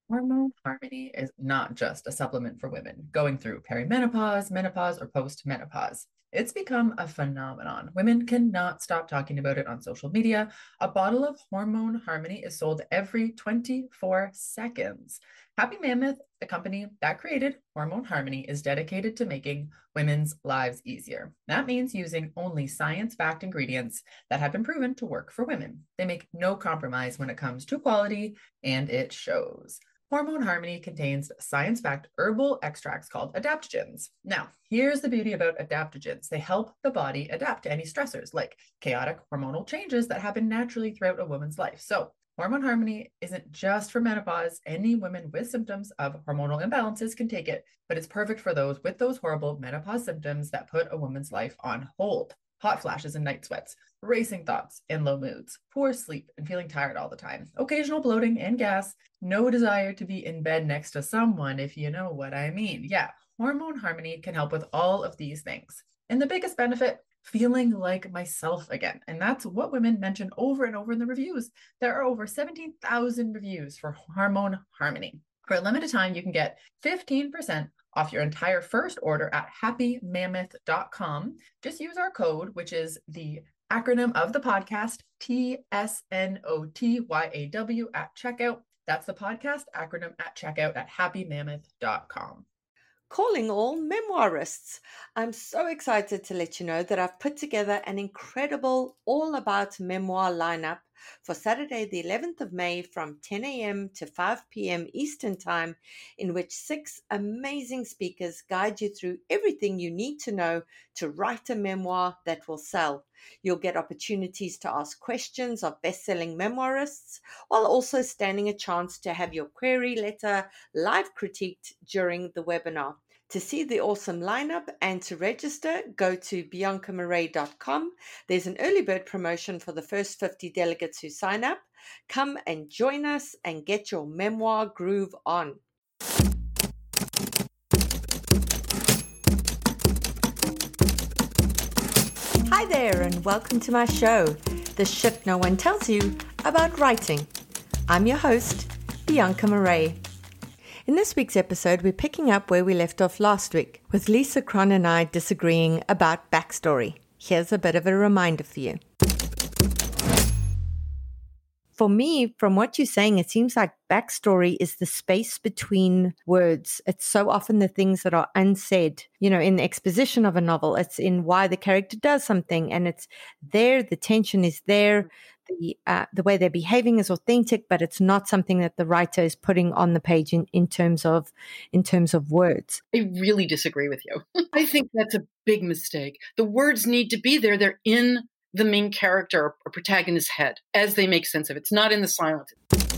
Hormone Harmony is not just a supplement for women going through perimenopause, menopause, or postmenopause. It's become a phenomenon. Women cannot stop talking about it on social media. A bottle of Hormone Harmony is sold every 24 seconds. Happy Mammoth, the company that created Hormone Harmony, is dedicated to making women's lives easier. That means using only science backed ingredients that have been proven to work for women. They make no compromise when it comes to quality, and it shows. Hormone Harmony contains science backed herbal extracts called adaptogens. Now, here's the beauty about adaptogens: they help the body adapt to any stressors like chaotic hormonal changes that happen naturally throughout a woman's life. So, Hormone Harmony isn't just for menopause. Any women with symptoms of hormonal imbalances can take it, but it's perfect for those with those horrible menopause symptoms that put a woman's life on hold. Hot flashes and night sweats, racing thoughts and low moods, poor sleep and feeling tired all the time, occasional bloating and gas, no desire to be in bed next to someone, if you know what I mean. Yeah, Hormone Harmony can help with all of these things. And the biggest benefit, feeling like myself again. And that's what women mention over and over in the reviews. There are over 17,000 reviews for Hormone Harmony. For a limited time, you can get 15% off your entire first order at happymammoth.com. Just use our code, which is the acronym of the podcast, TSNOTYAW at checkout. That's the podcast acronym at checkout at happymammoth.com. Calling all memoirists. I'm so excited to let you know that I've put together an incredible all about memoir lineup for Saturday, the 11th of May from 10 a.m. to 5 p.m. Eastern Time, in which 6 amazing speakers guide you through everything you need to know to write a memoir that will sell. You'll get opportunities to ask questions of best-selling memoirists, while also standing a chance to have your query letter live critiqued during the webinar. To see the awesome lineup and to register, go to biancamarais.com. There's an early bird promotion for the first 50 delegates who sign up. Come and join us and get your memoir groove on. Hi there, and welcome to my show, The Shit No One Tells You About Writing. I'm your host, Bianca Marais. In this week's episode, we're picking up where we left off last week, with Lisa Cron and I disagreeing about backstory. Here's a bit of a reminder for you. For me, from what you're saying, it seems like backstory is the space between words. It's so often the things that are unsaid, in the exposition of a novel. It's in why the character does something, and it's there. The tension is there. The way they're behaving is authentic, but it's not something that the writer is putting on the page in terms of words. I really disagree with you. I think that's a big mistake. The words need to be there. They're in the main character or protagonist's head as they make sense of it. It's not in the silence.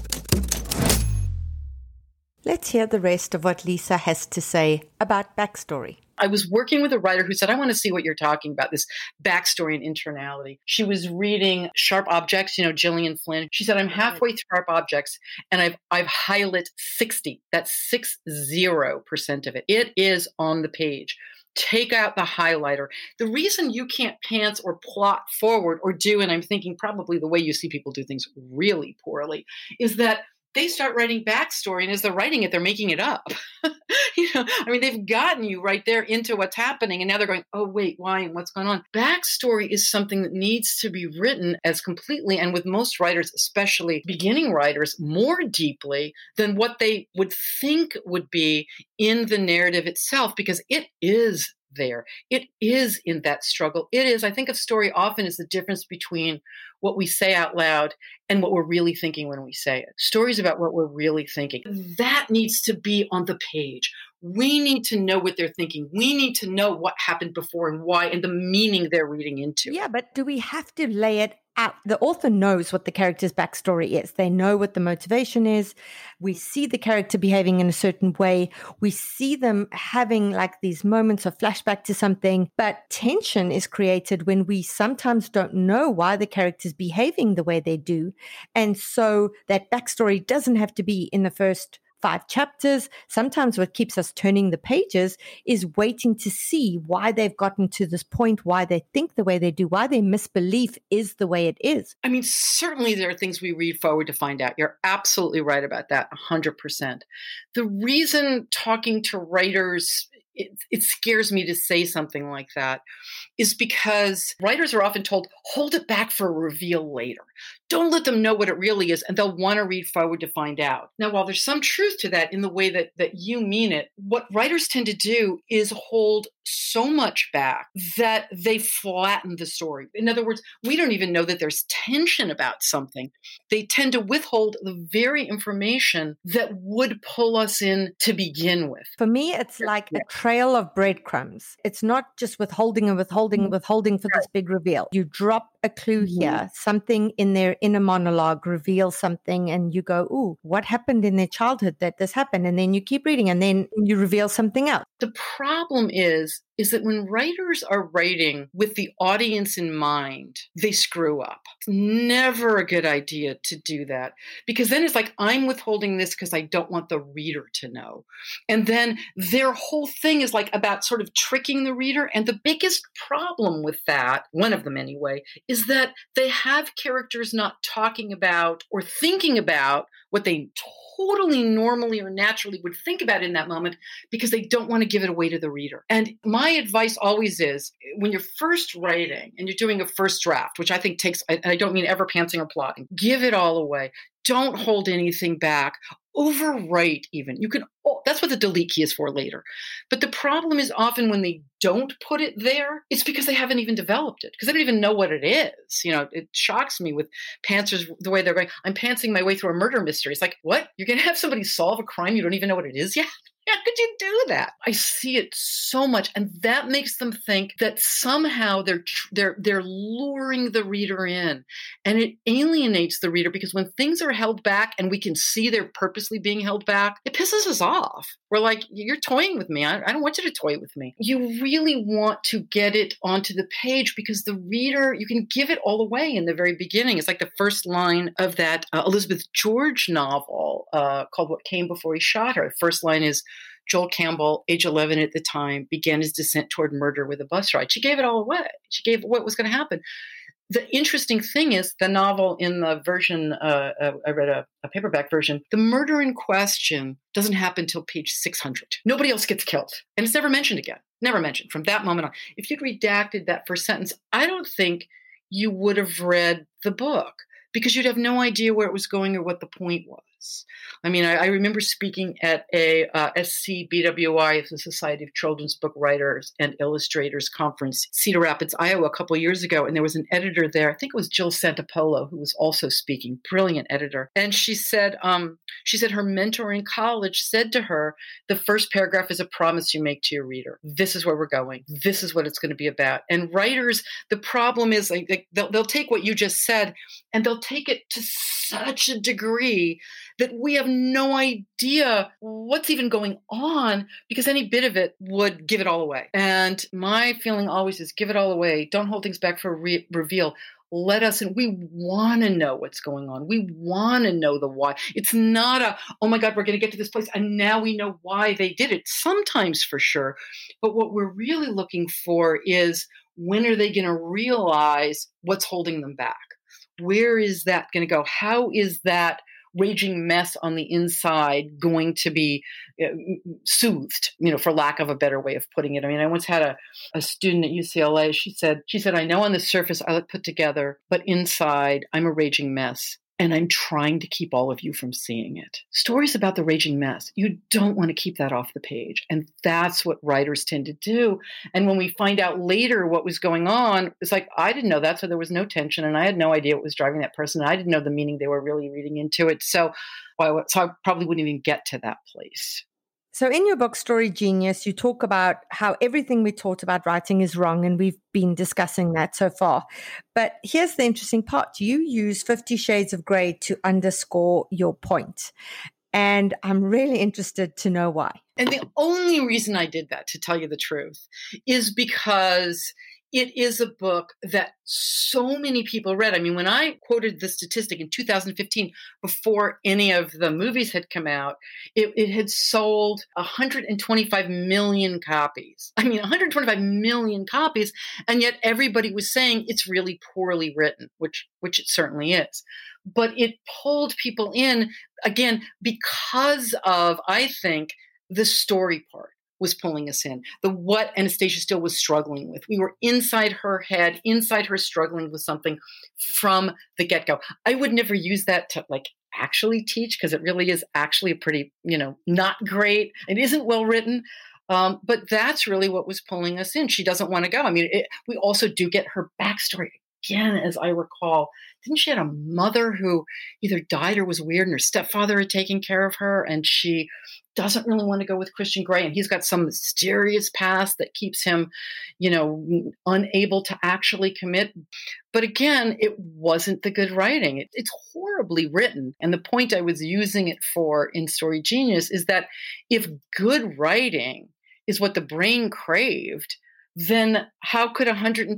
Let's hear the rest of what Lisa has to say about backstory. I was working with a writer who said, I want to see what you're talking about, this backstory and internality. She was reading Sharp Objects, Gillian Flynn. She said, I'm halfway through Sharp Objects and I've highlighted 60. That's 60% of it. It is on the page. Take out the highlighter. The reason you can't pants or plot forward or do, and I'm thinking probably the way you see people do things really poorly, is that they start writing backstory, and as they're writing it, they're making it up. They've gotten you right there into what's happening, and now they're going, oh, wait, why, and what's going on? Backstory is something that needs to be written as completely, and with most writers, especially beginning writers, more deeply than what they would think would be in the narrative itself, because it is there. It is in that struggle. It is, I think of story often as the difference between what we say out loud and what we're really thinking when we say it. Stories about what we're really thinking. That needs to be on the page. We need to know what they're thinking. We need to know what happened before and why and the meaning they're reading into. Yeah, but do we have to lay it out? The author knows what the character's backstory is. They know what the motivation is. We see the character behaving in a certain way. We see them having like these moments of flashback to something, but tension is created when we sometimes don't know why the character's behaving the way they do. And so that backstory doesn't have to be in the first 5 chapters. Sometimes what keeps us turning the pages is waiting to see why they've gotten to this point, why they think the way they do, why their misbelief is the way it is. I mean, certainly there are things we read forward to find out. You're absolutely right about that, 100%. The reason talking to writers, it scares me to say something like that, is because writers are often told, hold it back for a reveal later. Don't let them know what it really is, and they'll want to read forward to find out. Now, while there's some truth to that in the way that you mean it, what writers tend to do is hold so much back that they flatten the story. In other words, we don't even know that there's tension about something. They tend to withhold the very information that would pull us in to begin with. For me, it's like a trail of breadcrumbs. It's not just withholding and withholding for this big reveal. You drop a clue here, something in their inner monologue reveals something, and you go, ooh, what happened in their childhood that this happened? And then you keep reading, and then you reveal something else. The problem is that when writers are writing with the audience in mind, they screw up. It's never a good idea to do that, because then it's like, I'm withholding this because I don't want the reader to know. And then their whole thing is like about sort of tricking the reader. And the biggest problem with that, one of them anyway, is that they have characters not talking about or thinking about what they totally normally or naturally would think about in that moment, because they don't want to give it away to the reader. And my advice always is, when you're first writing and you're doing a first draft, which I think takes, and I don't mean ever pantsing or plotting, give it all away. Don't hold anything back. Overwrite even. You can, that's what the delete key is for later. But the problem is often when they don't put it there, it's because they haven't even developed it, because they don't even know what it is. You know, it shocks me with pantsers, the way they're going, I'm pantsing my way through a murder mystery. It's like, what? You're going to have somebody solve a crime you don't even know what it is yet? How could you do that? I see it so much, and that makes them think that somehow they're luring the reader in, and it alienates the reader, because when things are held back and we can see they're purposely being held back, it pisses us off. We're like, you're toying with me. I don't want you to toy with me. You really want to get it onto the page, because the reader, you can give it all away in the very beginning. It's like the first line of that Elizabeth George novel called What Came Before He Shot Her. The first line is, Joel Campbell, age 11 at the time, began his descent toward murder with a bus ride. She gave it all away. She gave what was going to happen. The interesting thing is, the novel, in the version, I read a paperback version, the murder in question doesn't happen until page 600. Nobody else gets killed. And it's never mentioned again. Never mentioned from that moment on. If you'd redacted that first sentence, I don't think you would have read the book, because you'd have no idea where it was going or what the point was. I mean, I remember speaking at a SCBWI, the Society of Children's Book Writers and Illustrators Conference, Cedar Rapids, Iowa, a couple of years ago, and there was an editor there. I think it was Jill Santopolo, who was also speaking. Brilliant editor. And she said her mentor in college said to her, the first paragraph is a promise you make to your reader. This is where we're going. This is what it's going to be about. And writers, the problem is, like they'll take what you just said, and they'll take it to such a degree that we have no idea what's even going on, because any bit of it would give it all away. And my feeling always is, give it all away. Don't hold things back for a reveal. Let us in. We want to know what's going on. We want to know the why. It's not a, oh my God, we're going to get to this place and now we know why they did it. Sometimes for sure. But what we're really looking for is, when are they going to realize what's holding them back? Where is that going to go? How is that raging mess on the inside going to be soothed, for lack of a better way of putting it? I mean, I once had a student at UCLA. She said, I know on the surface I look put together, but inside I'm a raging mess. And I'm trying to keep all of you from seeing it. Stories about the raging mess, you don't want to keep that off the page. And that's what writers tend to do. And when we find out later what was going on, it's like, I didn't know that, so there was no tension. And I had no idea what was driving that person. I didn't know the meaning they were really reading into it. So I probably wouldn't even get to that place. So in your book, Story Genius, you talk about how everything we taught about writing is wrong, and we've been discussing that so far. But here's the interesting part. You use 50 Shades of Grey to underscore your point. And I'm really interested to know why. And the only reason I did that, to tell you the truth, is because it is a book that so many people read. I mean, when I quoted the statistic in 2015, before any of the movies had come out, it had sold 125 million copies. I mean, 125 million copies, and yet everybody was saying it's really poorly written, which it certainly is. But it pulled people in, again, because of, I think, the story part was pulling us in. The what Anastasia Steele was struggling with. We were inside her head, inside her struggling with something from the get-go. I would never use that to actually teach, because it really is actually a pretty, not great. It isn't well written. But that's really what was pulling us in. She doesn't want to go. I mean, we also do get her backstory. Again, as I recall, didn't she have a mother who either died or was weird, and her stepfather had taken care of her, and she doesn't really want to go with Christian Grey, and he's got some mysterious past that keeps him, unable to actually commit. But again, it wasn't the good writing. It's horribly written. And the point I was using it for in Story Genius is that if good writing is what the brain craved, then how could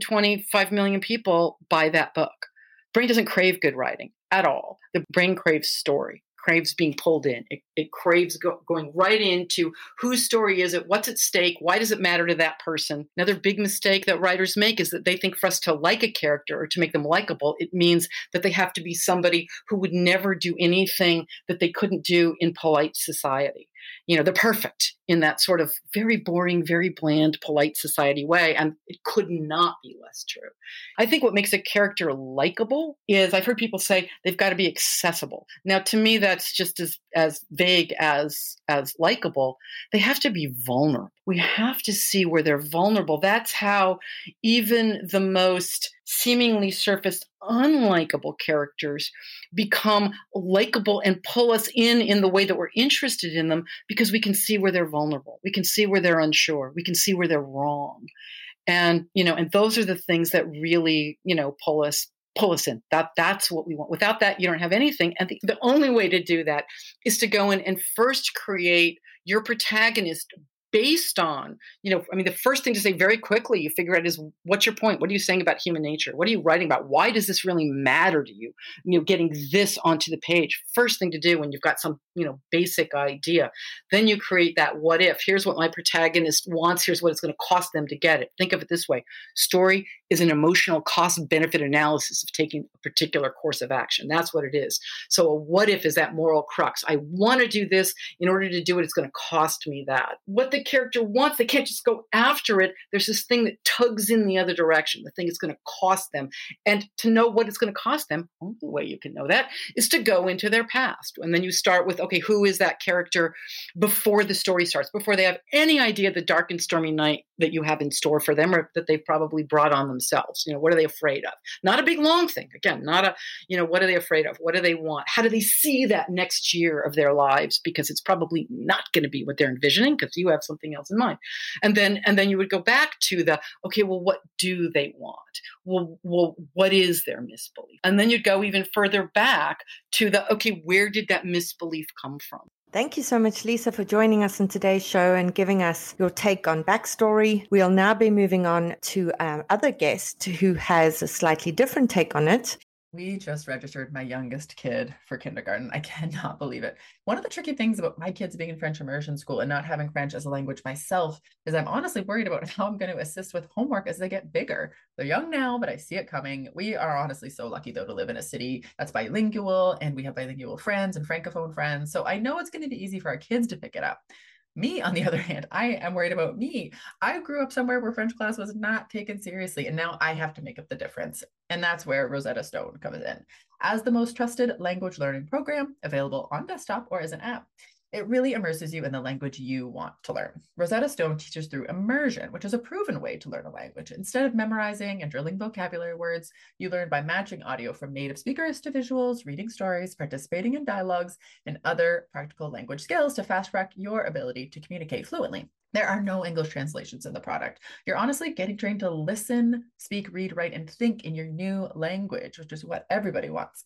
125 million people buy that book? Brain doesn't crave good writing at all. The brain craves story, craves being pulled in. It craves going right into whose story is it, what's at stake, why does it matter to that person? Another big mistake that writers make is that they think for us to like a character or to make them likable, it means that they have to be somebody who would never do anything that they couldn't do in polite society. They're perfect in that sort of very boring, very bland, polite society way. And it could not be less true. I think what makes a character likable is, I've heard people say they've got to be accessible. Now, to me, that's just as vague as likable. They have to be vulnerable. We have to see where they're vulnerable. That's how even the most seemingly surfaced unlikable characters become likable and pull us in the way that we're interested in them, because we can see where they're vulnerable. We can see where they're unsure. We can see where they're wrong. And, and those are the things that really, pull us in. That's what we want. Without that, you don't have anything. And the only way to do that is to go in and first create your protagonist based on, the first thing to say very quickly, you figure out is, what's your point? What are you saying about human nature? What are you writing about? Why does this really matter to you? Getting this onto the page. First thing to do when you've got some, basic idea. Then you create that what if. Here's what my protagonist wants. Here's what it's going to cost them to get it. Think of it this way. Story is an emotional cost-benefit analysis of taking a particular course of action. That's what it is. So a what if is that moral crux. I want to do this. In order to do it, it's going to cost me that. What the character wants, they can't just go after it. There's this thing that tugs in the other direction, the thing it's going to cost them. And to know what it's going to cost them, the only way you can know that is to go into their past. And then you start with, okay, who is that character before the story starts, before they have any idea the dark and stormy night that you have in store for them, or that they've probably brought on themselves. What are they afraid of? Not a big long thing. Again, not a, what are they afraid of? What do they want? How do they see that next year of their lives? Because it's probably not going to be what they're envisioning, because you have something else in mind. And then you would go back to the, okay, well, what do they want? Well, what is their misbelief? And then you'd go even further back to the, okay, where did that misbelief come from? Thank you so much, Lisa, for joining us in today's show and giving us your take on backstory. We'll now be moving on to our other guest who has a slightly different take on it. We just registered my youngest kid for kindergarten. I cannot believe it. One of the tricky things about my kids being in French immersion school and not having French as a language myself is I'm honestly worried about how I'm going to assist with homework as they get bigger. They're young now, but I see it coming. We are honestly so lucky, though, to live in a city that's bilingual, and we have bilingual friends and Francophone friends. So I know it's going to be easy for our kids to pick it up. Me, on the other hand, I am worried about me. I grew up somewhere where French class was not taken seriously, and now I have to make up the difference. And that's where Rosetta Stone comes in. As the most trusted language learning program available on desktop or as an app, it really immerses you in the language you want to learn. Rosetta Stone teaches through immersion, which is a proven way to learn a language. Instead of memorizing and drilling vocabulary words, you learn by matching audio from native speakers to visuals, reading stories, participating in dialogues, and other practical language skills to fast-track your ability to communicate fluently. There are no English translations in the product. You're honestly getting trained to listen, speak, read, write, and think in your new language, which is what everybody wants.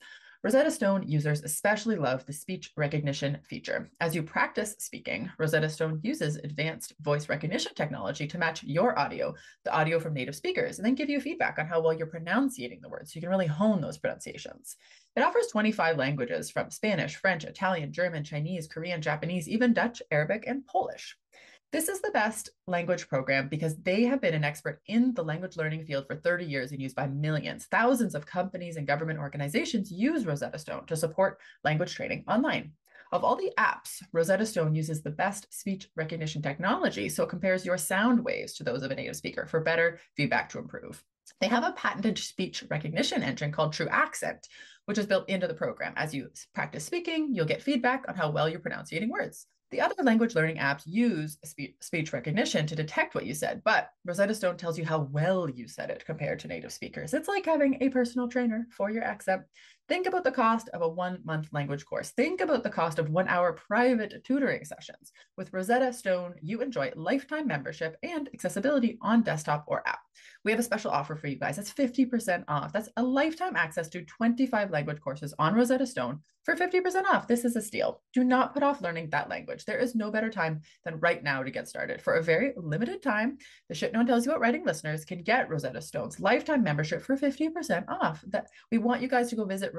Rosetta Stone users especially love the speech recognition feature. As you practice speaking, Rosetta Stone uses advanced voice recognition technology to match your audio, the audio from native speakers, and then give you feedback on how well you're pronunciating the words so you can really hone those pronunciations. It offers 25 languages from Spanish, French, Italian, German, Chinese, Korean, Japanese, even Dutch, Arabic, and Polish. This is the best language program because they have been an expert in the language learning field for 30 years and used by millions. Thousands of companies and government organizations use Rosetta Stone to support language training online. Of all the apps, Rosetta Stone uses the best speech recognition technology, so it compares your sound waves to those of a native speaker for better feedback to improve. They have a patented speech recognition engine called True Accent, which is built into the program. As you practice speaking, you'll get feedback on how well you're pronouncing words. The other language learning apps use speech recognition to detect what you said, but Rosetta Stone tells you how well you said it compared to native speakers. It's like having a personal trainer for your accent. Think about the cost of a 1-month language course. Think about the cost of 1-hour private tutoring sessions. With Rosetta Stone, you enjoy lifetime membership and accessibility on desktop or app. We have a special offer for you guys. That's 50% off. That's a lifetime access to 25 language courses on Rosetta Stone for 50% off. This is a steal. Do not put off learning that language. There is no better time than right now to get started. For a very limited time, the Shit No One Tells You About Writing listeners can get Rosetta Stone's lifetime membership for 50% off. We want you guys to go visit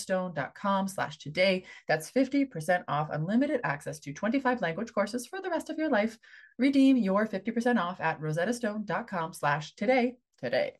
rosettastone.com/today. That's 50% off unlimited access to 25 language courses for the rest of your life. Redeem your 50% off at rosettastone.com/today today.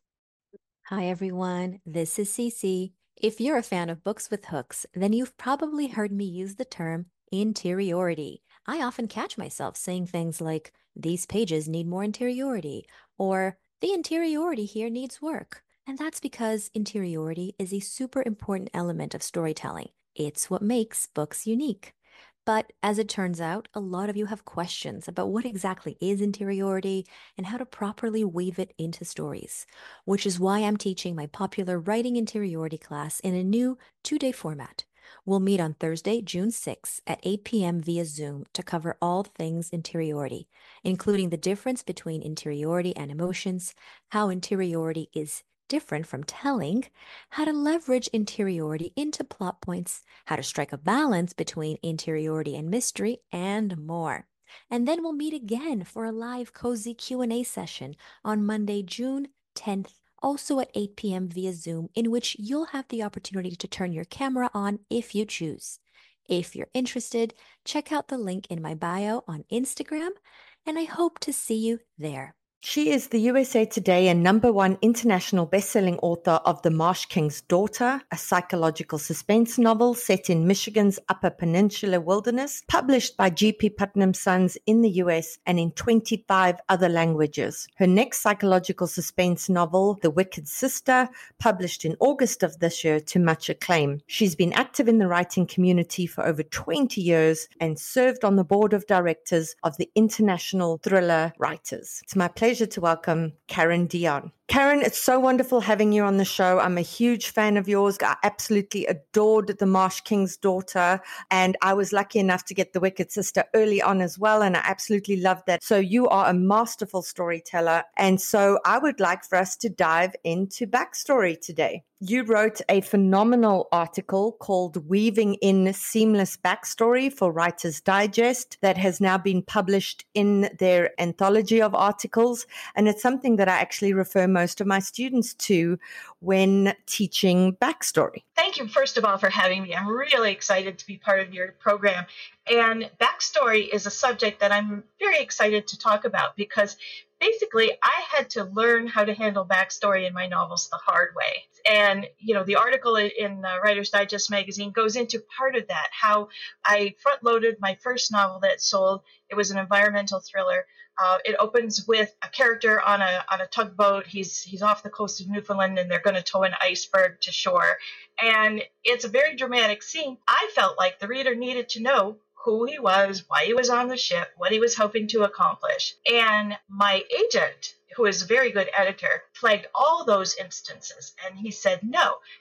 Hi, everyone. This is Cece. If you're a fan of books with hooks, then you've probably heard me use the term interiority. I often catch myself saying things like, these pages need more interiority, or the interiority here needs work. And that's because interiority is a super important element of storytelling. It's what makes books unique. But as it turns out, a lot of you have questions about what exactly is interiority and how to properly weave it into stories, which is why I'm teaching my popular Writing Interiority class in a new 2-day format. We'll meet on Thursday, June 6th at 8 p.m. via Zoom to cover all things interiority, including the difference between interiority and emotions, how interiority is different from telling, how to leverage interiority into plot points, how to strike a balance between interiority and mystery, and more. And then we'll meet again for a live cozy Q&A session on Monday, June 10th, also at 8 p.m. via Zoom, in which you'll have the opportunity to turn your camera on if you choose. If you're interested, check out the link in my bio on Instagram, and I hope to see you there. She is the USA Today and #1 international best-selling author of The Marsh King's Daughter, a psychological suspense novel set in Michigan's Upper Peninsula wilderness, published by G.P. Putnam Sons in the US and in 25 other languages. Her next psychological suspense novel, The Wicked Sister, published in August of this year to much acclaim. She's been active in the writing community for over 20 years and served on the board of directors of the International Thriller Writers. It's my pleasure to welcome Karen Dion. Karen, it's so wonderful having you on the show. I'm a huge fan of yours. I absolutely adored The Marsh King's Daughter, and I was lucky enough to get The Wicked Sister early on as well, and I absolutely loved that. So you are a masterful storyteller, and so I would like for us to dive into backstory today. You wrote a phenomenal article called Weaving in Seamless Backstory for Writer's Digest that has now been published in their anthology of articles, and it's something that I actually refer most of my students to when teaching backstory. Thank you, first of all, for having me. I'm really excited to be part of your program. And backstory is a subject that I'm very excited to talk about because basically I had to learn how to handle backstory in my novels the hard way. And, you know, the article in Writer's Digest magazine goes into part of that, how I front-loaded my first novel that sold. It was an environmental thriller. It opens with a character on a tugboat. He's off the coast of Newfoundland, and they're going to tow an iceberg to shore. And it's a very dramatic scene. I felt like the reader needed to know who he was, why he was on the ship, what he was hoping to accomplish. And my agent, who is a very good editor, flagged all those instances. And he said, no,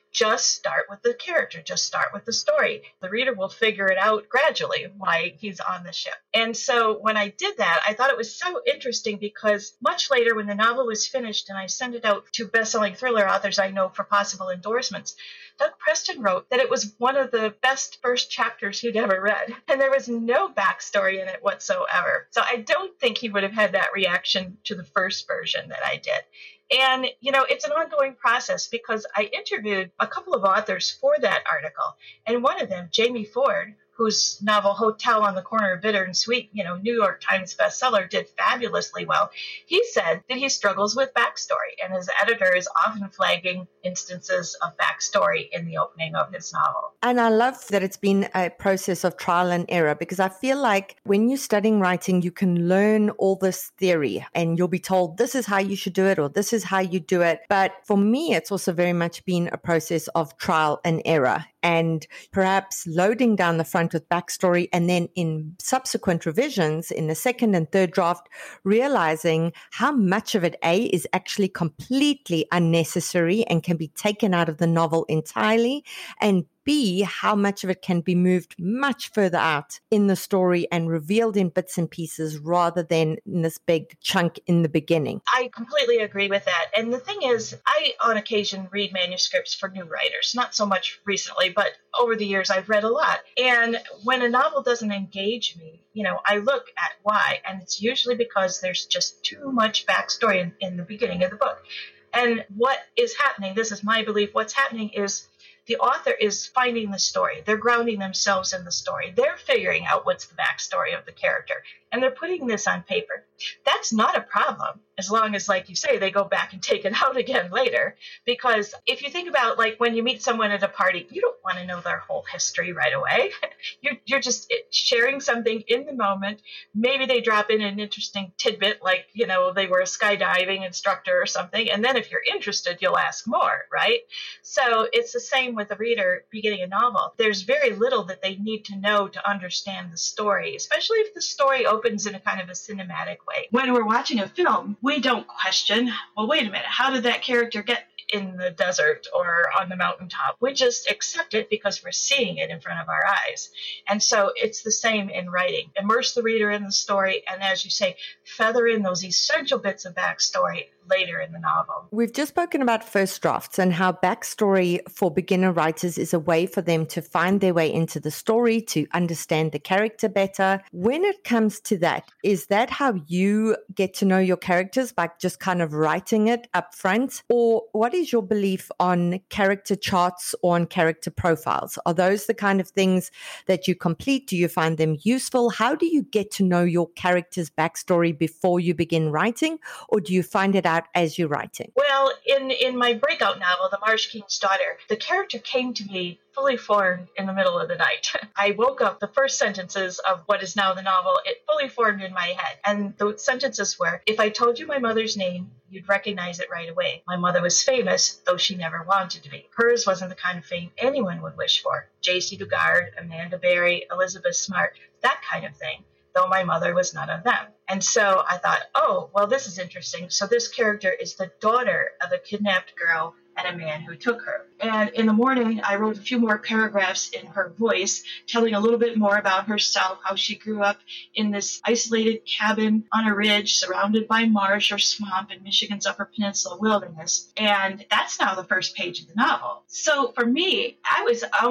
just start with the character, just start with the story. The reader will figure it out gradually why he's on the ship. And so when I did that, I thought it was so interesting because much later when the novel was finished and I sent it out to best-selling thriller authors I know for possible endorsements, Doug Preston wrote that it was one of the best first chapters he'd ever read. And there was no backstory in it whatsoever. So I don't think he would have had that reaction to the first version that I did. And, it's an ongoing process because I interviewed a couple of authors for that article. And one of them, Jamie Ford, whose novel Hotel on the Corner of Bitter and Sweet, New York Times bestseller, did fabulously well. He said that he struggles with backstory, and his editor is often flagging instances of backstory in the opening of his novel. And I love that it's been a process of trial and error, because I feel like when you're studying writing, you can learn all this theory and you'll be told this is how you should do it or this is how you do it. But for me, it's also very much been a process of trial and error, and perhaps loading down the front with backstory, and then in subsequent revisions in the second and third draft, realizing how much of it, A, is actually completely unnecessary and can be taken out of the novel entirely, and B, how much of it can be moved much further out in the story and revealed in bits and pieces rather than in this big chunk in the beginning. I completely agree with that. And the thing is, I on occasion read manuscripts for new writers, not so much recently, but over the years I've read a lot. And when a novel doesn't engage me, I look at why. And it's usually because there's just too much backstory in the beginning of the book. And what is happening, this is my belief, what's happening is the author is finding the story. They're grounding themselves in the story. They're figuring out what's the backstory of the character, and they're putting this on paper. That's not a problem, as long as, like you say, they go back and take it out again later. Because if you think about, like, when you meet someone at a party, you don't want to know their whole history right away. You're just sharing something in the moment. Maybe they drop in an interesting tidbit, like, they were a skydiving instructor or something. And then if you're interested, you'll ask more, right? So it's the same with a reader beginning a novel. There's very little that they need to know to understand the story, especially if the story opens in a kind of a cinematic way. When we're watching a film, we don't question, well, wait a minute, how did that character get in the desert or on the mountaintop? We just accept it because we're seeing it in front of our eyes. And so it's the same in writing. Immerse the reader in the story, and as you say, feather in those essential bits of backstory later in the novel. We've just spoken about first drafts and how backstory for beginner writers is a way for them to find their way into the story, to understand the character better. When it comes to that, is that how you get to know your characters, by just kind of writing it up front? Or what is your belief on character charts or on character profiles? Are those the kind of things that you complete? Do you find them useful? How do you get to know your character's backstory before you begin writing? Or do you find it out as you're writing? Well, in my breakout novel, The Marsh King's Daughter, the character came to me fully formed in the middle of the night. I woke up, the first sentences of what is now the novel, it fully formed in my head. And the sentences were, if I told you my mother's name, you'd recognize it right away. My mother was famous, though she never wanted to be. Hers wasn't the kind of fame anyone would wish for. J.C. Dugard, Amanda Berry, Elizabeth Smart, that kind of thing, though my mother was none of them. And so I thought, oh, well, this is interesting. So this character is the daughter of a kidnapped girl and a man who took her. And in the morning, I wrote a few more paragraphs in her voice, telling a little bit more about herself, how she grew up in this isolated cabin on a ridge surrounded by marsh or swamp in Michigan's Upper Peninsula wilderness. And that's now the first page of the novel. So for me, I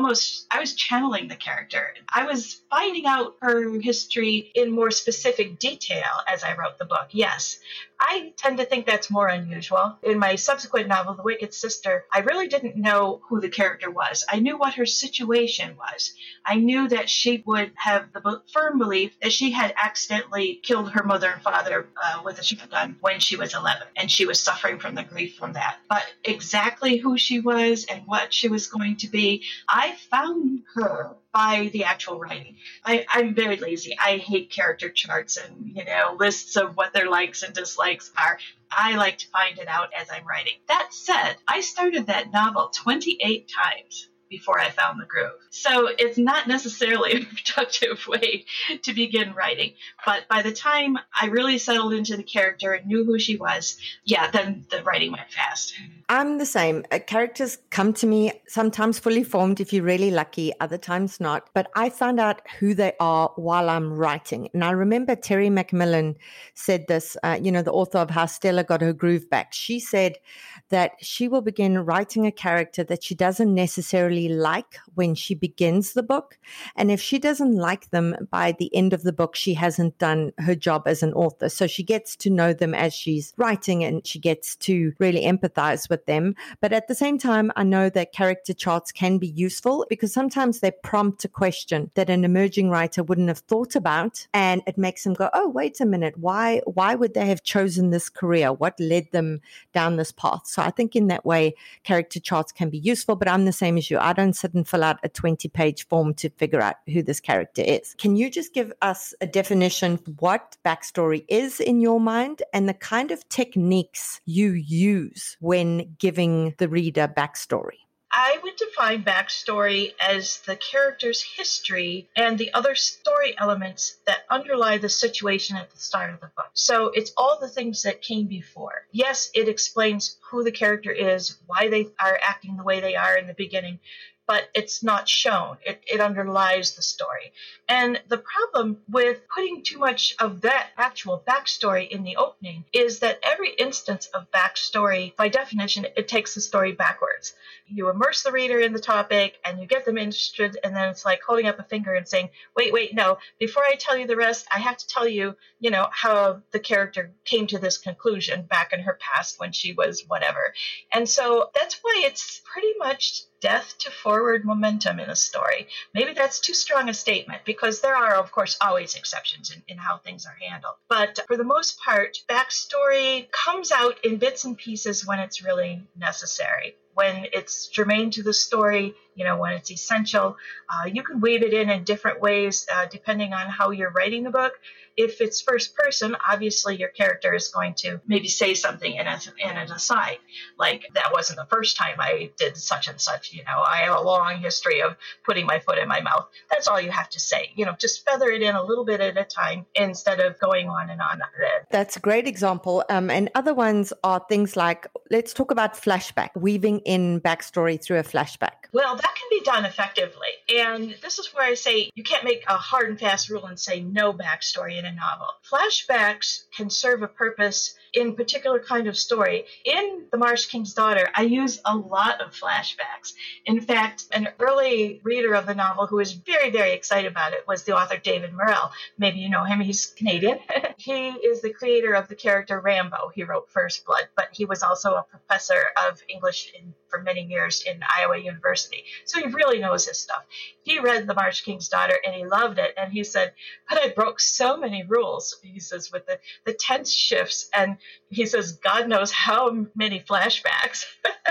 was channeling the character. I was finding out her history in more specific detail as I wrote the book, yes. I tend to think that's more unusual. In my subsequent novel, The Wicked Sister, I really didn't know who the character was. I knew what her situation was. I knew that she would have the firm belief that she had accidentally killed her mother and father with a shotgun when she was 11, and she was suffering from the grief from that. But exactly who she was and what she was going to be, I found her by the actual writing. I'm very lazy. I hate character charts and, lists of what their likes and dislikes are. I like to find it out as I'm writing. That said, I started that novel 28 times. before I found the groove. So it's not necessarily a productive way to begin writing. But by the time I really settled into the character and knew who she was, then the writing went fast. I'm the same. Characters come to me sometimes fully formed if you're really lucky, other times not. But I found out who they are while I'm writing. And I remember Terry McMillan said this, the author of How Stella Got Her Groove Back. She said that she will begin writing a character that she doesn't necessarily like when she begins the book. And if she doesn't like them by the end of the book, she hasn't done her job as an author. So she gets to know them as she's writing and she gets to really empathize with them. But at the same time, I know that character charts can be useful because sometimes they prompt a question that an emerging writer wouldn't have thought about. And it makes them go, oh, wait a minute. Why would they have chosen this career? What led them down this path? So I think in that way, character charts can be useful, but I'm the same as you. I don't sit and fill out a 20-page form to figure out who this character is. Can you just give us a definition of what backstory is in your mind and the kind of techniques you use when giving the reader backstory? I would define backstory as the character's history and the other story elements that underlie the situation at the start of the book. So it's all the things that came before. Yes, it explains who the character is, why they are acting the way they are in the beginning, but it's not shown. It underlies the story. And the problem with putting too much of that actual backstory in the opening is that every instance of backstory, by definition, it takes the story backwards. You immerse the reader in the topic and you get them interested, and then it's like holding up a finger and saying, wait, no, before I tell you the rest, I have to tell you, how the character came to this conclusion back in her past when she was whatever. And so that's why it's pretty much death to forward momentum in a story. Maybe that's too strong a statement because there are, of course, always exceptions in how things are handled. But for the most part, backstory comes out in bits and pieces when it's really necessary. When it's germane to the story, when it's essential. You can weave it in different ways depending on how you're writing the book. If it's first person, obviously your character is going to maybe say something in an aside, like that wasn't the first time I did such and such. I have a long history of putting my foot in my mouth. That's all you have to say. Just feather it in a little bit at a time instead of going on and on. That's a great example. And other ones are things like, let's talk about flashback, weaving in backstory through a flashback. Well, that can be done effectively. And this is where I say you can't make a hard and fast rule and say no backstory in a novel. Flashbacks can serve a purpose in particular kind of story. In The Marsh King's Daughter, I use a lot of flashbacks. In fact, an early reader of the novel who was very, very excited about it was the author David Morrell. Maybe you know him. He's Canadian. He is the creator of the character Rambo. He wrote First Blood, but he was also a professor of English for many years in Iowa University. So he really knows his stuff. He read The Marsh King's Daughter and he loved it. And he said, but I broke so many rules, he says, with the tense shifts. And he says, God knows how many flashbacks.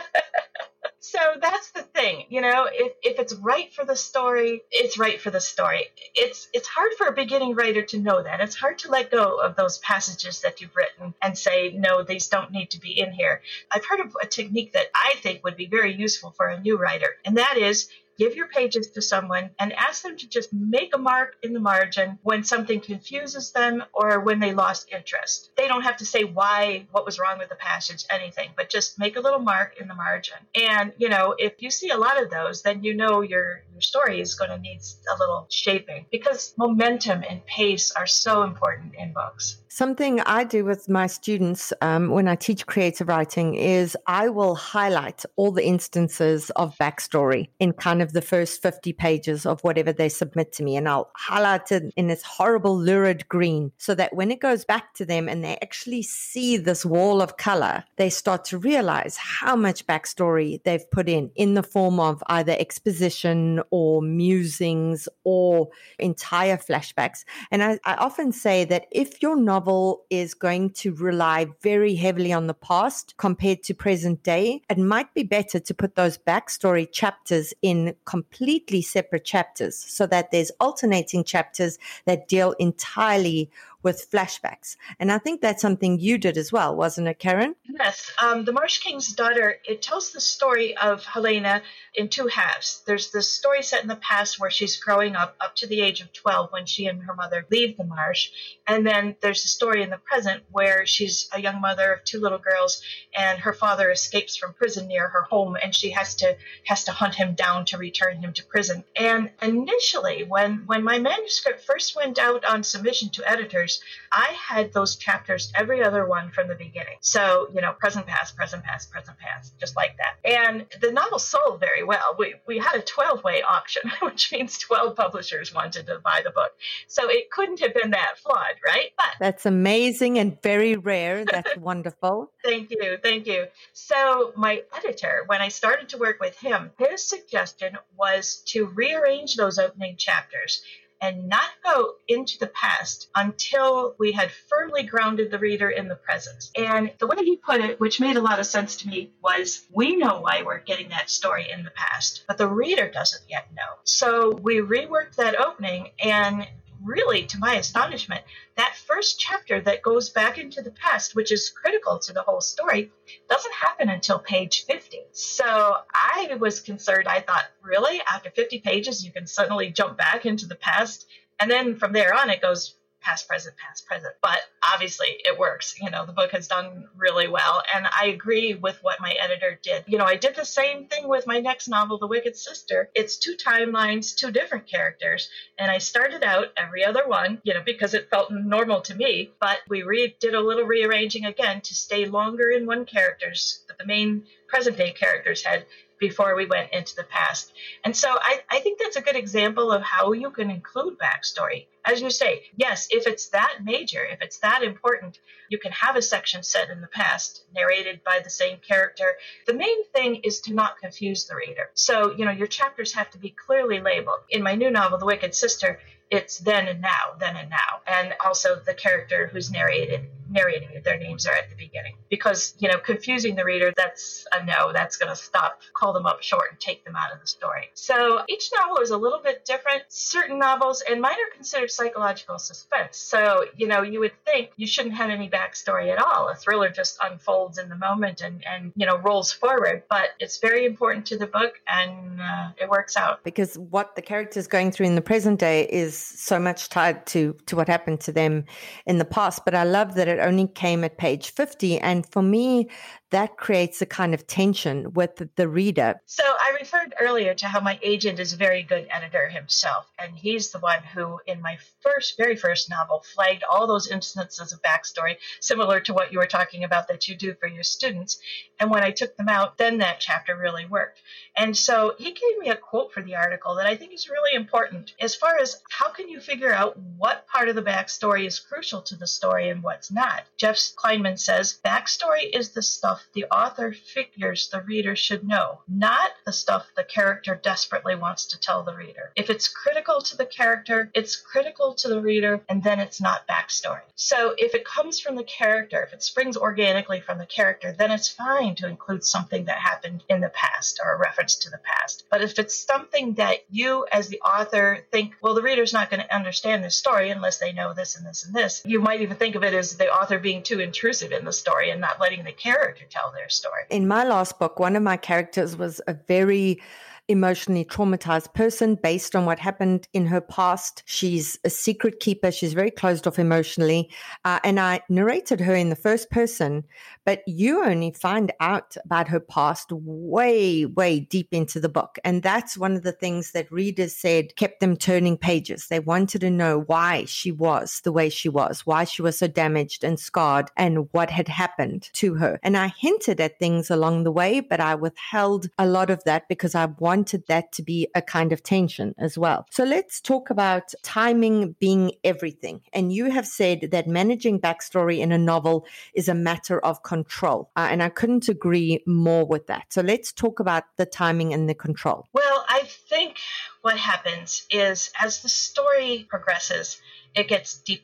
So that's the thing, if it's right for the story, it's right for the story. It's hard for a beginning writer to know that. It's hard to let go of those passages that you've written and say, no, these don't need to be in here. I've heard of a technique that I think would be very useful for a new writer, and that is give your pages to someone and ask them to just make a mark in the margin when something confuses them or when they lost interest. They don't have to say why, what was wrong with the passage, anything, but just make a little mark in the margin. And, if you see a lot of those, then your story is going to need a little shaping because momentum and pace are so important in books. Something I do with my students when I teach creative writing is I will highlight all the instances of backstory in kind of the first 50 pages of whatever they submit to me. And I'll highlight it in this horrible lurid green so that when it goes back to them and they actually see this wall of color, they start to realize how much backstory they've put in the form of either exposition or musings or entire flashbacks. And I often say that if your novel is going to rely very heavily on the past compared to present day, it might be better to put those backstory chapters in completely separate chapters so that there's alternating chapters that deal entirely with flashbacks. And I think that's something you did as well, wasn't it, Karen? Yes. The Marsh King's Daughter, it tells the story of Helena in two halves. There's this story set in the past where she's growing up to the age of 12 when she and her mother leave the marsh. And then there's a story in the present where she's a young mother of two little girls and her father escapes from prison near her home and she has to hunt him down to return him to prison. And initially, when my manuscript first went out on submission to editors, I had those chapters, every other one from the beginning. So, present, past, just like that. And the novel sold very well. We had a 12-way auction, which means 12 publishers wanted to buy the book. So it couldn't have been that flawed, right? But that's amazing and very rare. That's wonderful. Thank you. So my editor, when I started to work with him, his suggestion was to rearrange those opening chapters and not go into the past until we had firmly grounded the reader in the present. And the way he put it, which made a lot of sense to me, was we know why we're getting that story in the past, but the reader doesn't yet know. So we reworked that opening, and really, to my astonishment, that first chapter that goes back into the past, which is critical to the whole story, doesn't happen until page 50. So I was concerned. I thought, really? After 50 pages, you can suddenly jump back into the past? And then from there on, it goes past, present. But obviously it works. The book has done really well. And I agree with what my editor did. I did the same thing with my next novel, The Wicked Sister. It's two timelines, two different characters. And I started out every other one, because it felt normal to me. But we did a little rearranging again to stay longer in one character's, the main present day character's head, before we went into the past. And so I think that's a good example of how you can include backstory. As you say, yes, if it's that major, if it's that important, you can have a section set in the past, narrated by the same character. The main thing is to not confuse the reader. So, your chapters have to be clearly labeled. In my new novel, The Wicked Sister, it's then and now. And also the character who's narrating it, their names are at the beginning. Because, confusing the reader, that's a no. That's going to call them up short and take them out of the story. So each novel is a little bit different. Certain novels, and mine are considered psychological suspense. So, you would think you shouldn't have any backstory at all. A thriller just unfolds in the moment and rolls forward. But it's very important to the book, and it works out. Because what the character's going through in the present day is so much tied to what happened to them in the past. But I love that it only came at page 50. And for me, that creates a kind of tension with the reader. So I referred earlier to how my agent is a very good editor himself. And he's the one who, in my very first novel, flagged all those instances of backstory, similar to what you were talking about that you do for your students. And when I took them out, then that chapter really worked. And so he gave me a quote for the article that I think is really important as far as how can you figure out what part of the backstory is crucial to the story and what's not. Jeff Kleinman says, backstory is the stuff the author figures the reader should know, not the stuff the character desperately wants to tell the reader. If it's critical to the character, it's critical to the reader, and then it's not backstory. So if it comes from the character, if it springs organically from the character, then it's fine to include something that happened in the past or a reference to the past. But if it's something that you as the author think, well, the reader's not going to understand this story unless they know this and this and this, you might even think of it as the author being too intrusive in the story and not letting the character tell their story. In my last book, one of my characters was a very emotionally traumatized person based on what happened in her past. She's a secret keeper. She's very closed off emotionally. And I narrated her in the first person, but you only find out about her past way, way deep into the book. And that's one of the things that readers said kept them turning pages. They wanted to know why she was the way she was, why she was so damaged and scarred, and what had happened to her. And I hinted at things along the way, but I withheld a lot of that because I wanted that to be a kind of tension as well. So let's talk about timing being everything. And you have said that managing backstory in a novel is a matter of control. And I couldn't agree more with that. So let's talk about the timing and the control. Well, I think what happens is as the story progresses, it gets deeper,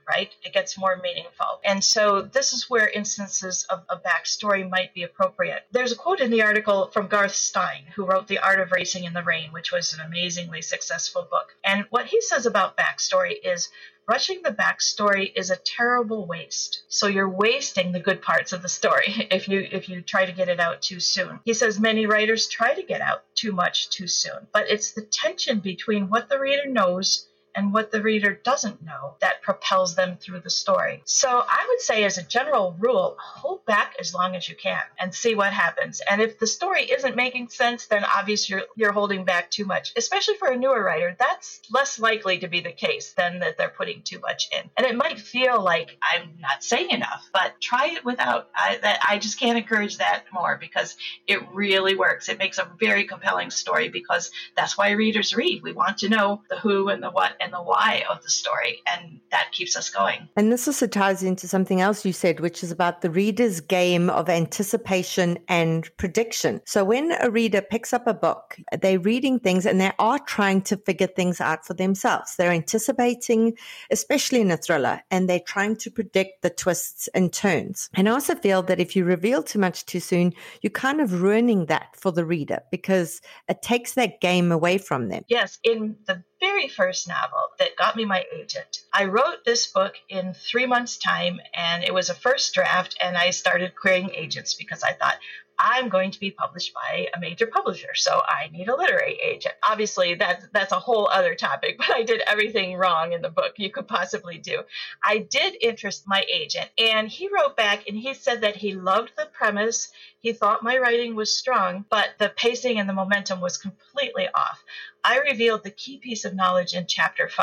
right? It gets more meaningful. And so this is where instances of a backstory might be appropriate. There's a quote in the article from Garth Stein, who wrote The Art of Racing in the Rain, which was an amazingly successful book. And what he says about backstory is, rushing the backstory is a terrible waste. So you're wasting the good parts of the story if you try to get it out too soon. He says many writers try to get out too much too soon, but it's the tension between what the reader knows and what the reader doesn't know that propels them through the story. So I would say, as a general rule, hold back as long as you can and see what happens. And if the story isn't making sense, then obviously you're holding back too much. Especially for a newer writer, that's less likely to be the case than that they're putting too much in. And it might feel like I'm not saying enough, but try it without. I just can't encourage that more, because it really works. It makes a very compelling story, because that's why readers read. We want to know the who and the what and the why of the story, and that keeps us going. And this also ties into something else you said, which is about the reader's game of anticipation and prediction. So when a reader picks up a book, they're reading things and they are trying to figure things out for themselves. They're anticipating, especially in a thriller, and they're trying to predict the twists and turns. And I also feel that if you reveal too much too soon, you're kind of ruining that for the reader, because it takes that game away from them. Yes, in the very first novel that got me my agent, I wrote this book in 3 months' time, and it was a first draft, and I started querying agents because I thought, I'm going to be published by a major publisher, so I need a literary agent. Obviously, that's a whole other topic, but I did everything wrong in the book you could possibly do. I did interest my agent, and he wrote back, and he said that he loved the premise. He thought my writing was strong, but the pacing and the momentum was completely off. I revealed the key piece of knowledge in chapter 5.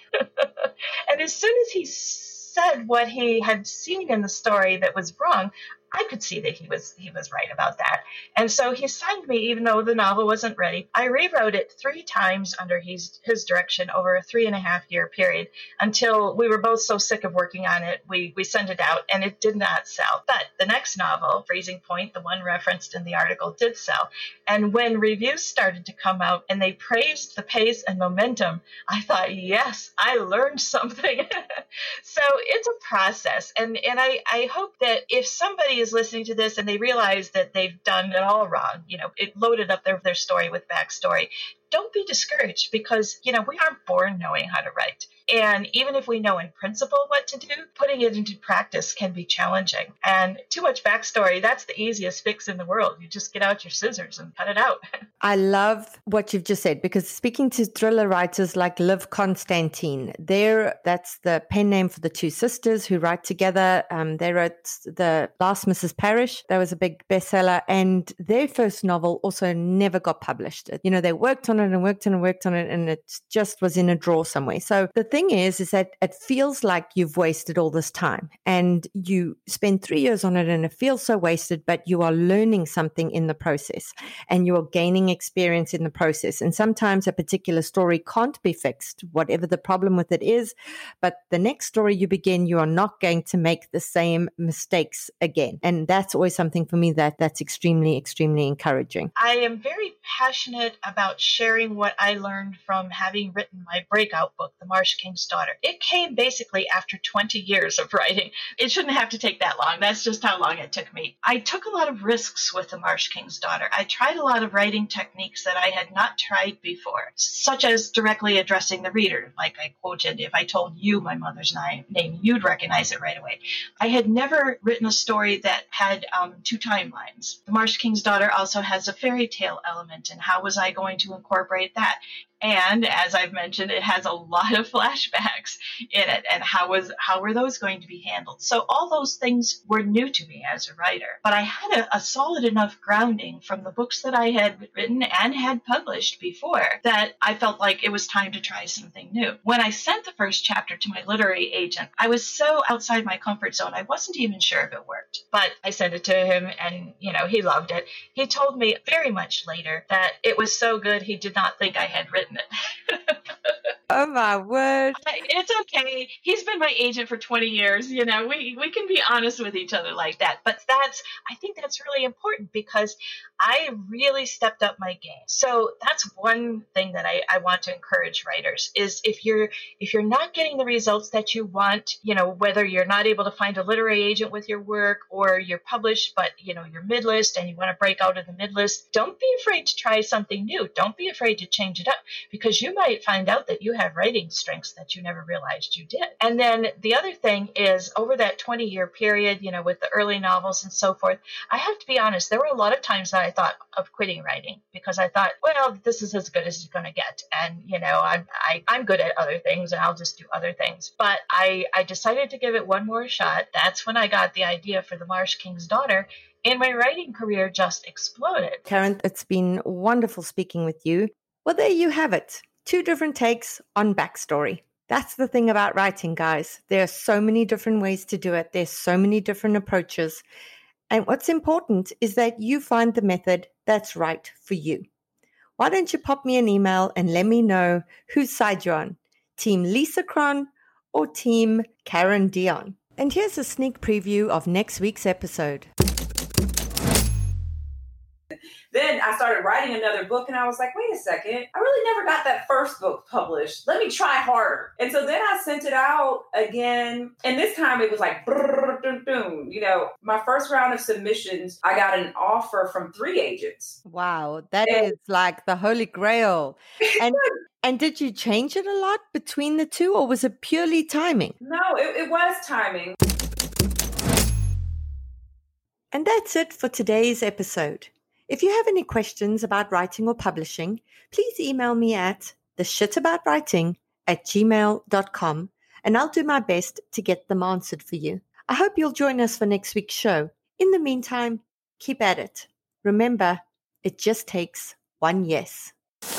And as soon as he said what he had seen in the story that was wrong, I could see that he was right about that. And so he signed me, even though the novel wasn't ready. I rewrote it 3 times under his direction over a 3.5-year period, until we were both so sick of working on it, we sent it out, and it did not sell. But the next novel, Freezing Point, the one referenced in the article, did sell. And when reviews started to come out and they praised the pace and momentum, I thought, yes, I learned something. So it's a process. And I hope that if somebody is listening to this and they realize that they've done it all wrong, it loaded up their story with backstory, don't be discouraged, because, we aren't born knowing how to write. And even if we know in principle what to do, putting it into practice can be challenging. And too much backstory, that's the easiest fix in the world. You just get out your scissors and cut it out. I love what you've just said, because speaking to thriller writers like Liv Constantine, that's the pen name for the 2 sisters who write together. They wrote The Last Mrs. Parrish. That was a big bestseller. And their first novel also never got published. They worked on it and worked on it, and it just was in a drawer somewhere. So the thing is that it feels like you've wasted all this time, and you spend 3 years on it and it feels so wasted, but you are learning something in the process, and you are gaining experience in the process. And sometimes a particular story can't be fixed, whatever the problem with it is, but the next story you begin, you are not going to make the same mistakes again. And that's always something for me that's extremely, extremely encouraging. I am very passionate about sharing what I learned from having written my breakout book, The Marsh King's Daughter. It came basically after 20 years of writing. It shouldn't have to take that long. That's just how long it took me. I took a lot of risks with The Marsh King's Daughter. I tried a lot of writing techniques that I had not tried before, such as directly addressing the reader. Like I quoted, if I told you my mother's name, you'd recognize it right away. I had never written a story that had 2 timelines. The Marsh King's Daughter also has a fairy tale element, and how was I going to incorporate that? And as I've mentioned, it has a lot of flashbacks in it. And how were those going to be handled? So all those things were new to me as a writer. But I had a solid enough grounding from the books that I had written and had published before that I felt like it was time to try something new. When I sent the first chapter to my literary agent, I was so outside my comfort zone, I wasn't even sure if it worked. But I sent it to him, and, he loved it. He told me very much later that it was so good he did not think I had written it. Oh my word. It's okay. He's been my agent for 20 years. We can be honest with each other like that. But I think that's really important because I really stepped up my game. So that's one thing that I want to encourage writers is if you're not getting the results that you want, whether you're not able to find a literary agent with your work or you're published, but you're mid-list and you want to break out of the mid-list, don't be afraid to try something new. Don't be afraid to change it up because you might find out that you have writing strengths that you never realized you did. And then the other thing is over that 20-year period, with the early novels and so forth, I have to be honest, there were a lot of times that I thought of quitting writing because I thought, well, this is as good as it's going to get. And, I'm good at other things and I'll just do other things. But I decided to give it one more shot. That's when I got the idea for The Marsh King's Daughter. And my writing career just exploded. Karen, it's been wonderful speaking with you. Well, there you have it. 2 different takes on backstory. That's the thing about writing, guys. There are so many different ways to do it. There's so many different approaches. And what's important is that you find the method that's right for you. Why don't you pop me an email and let me know whose side you're on, Team Lisa Cron or Team Karen Dion. And here's a sneak preview of next week's episode. Then I started writing another book and I was like, wait a second, I really never got that first book published. Let me try harder. And so then I sent it out again. And this time it was like, my first round of submissions, I got an offer from 3 agents. Wow, that is like the holy grail. And did you change it a lot between the 2 or was it purely timing? No, it was timing. And that's it for today's episode. If you have any questions about writing or publishing, please email me at theshitaboutwriting@gmail.com and I'll do my best to get them answered for you. I hope you'll join us for next week's show. In the meantime, keep at it. Remember, it just takes one yes.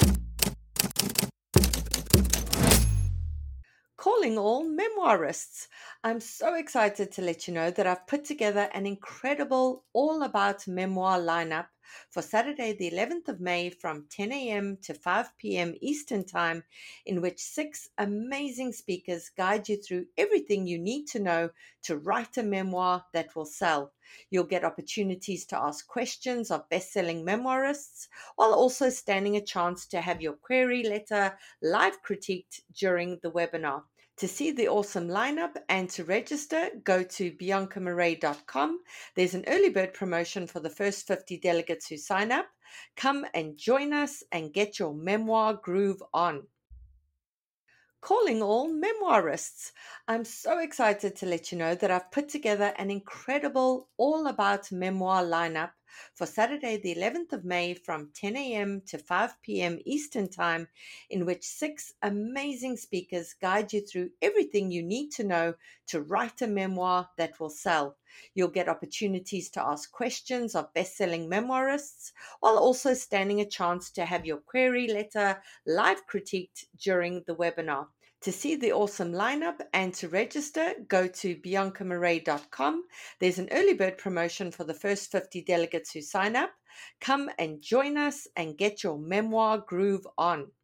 Calling all memoirists. I'm so excited to let you know that I've put together an incredible all about memoir lineup for Saturday, the 11th of May from 10 a.m. to 5 p.m. Eastern Time, in which 6 amazing speakers guide you through everything you need to know to write a memoir that will sell. You'll get opportunities to ask questions of best-selling memoirists, while also standing a chance to have your query letter live critiqued during the webinar. To see the awesome lineup and to register, go to biancamarais.com. There's an early bird promotion for the first 50 delegates who sign up. Come and join us and get your memoir groove on. Calling all memoirists. I'm so excited to let you know that I've put together an incredible all about memoir lineup for Saturday, the 11th of May from 10 a.m. to 5 p.m. Eastern Time, in which 6 amazing speakers guide you through everything you need to know to write a memoir that will sell. You'll get opportunities to ask questions of best-selling memoirists, while also standing a chance to have your query letter live critiqued during the webinar. To see the awesome lineup and to register, go to biancamarais.com. There's an early bird promotion for the first 50 delegates who sign up. Come and join us and get your memoir groove on.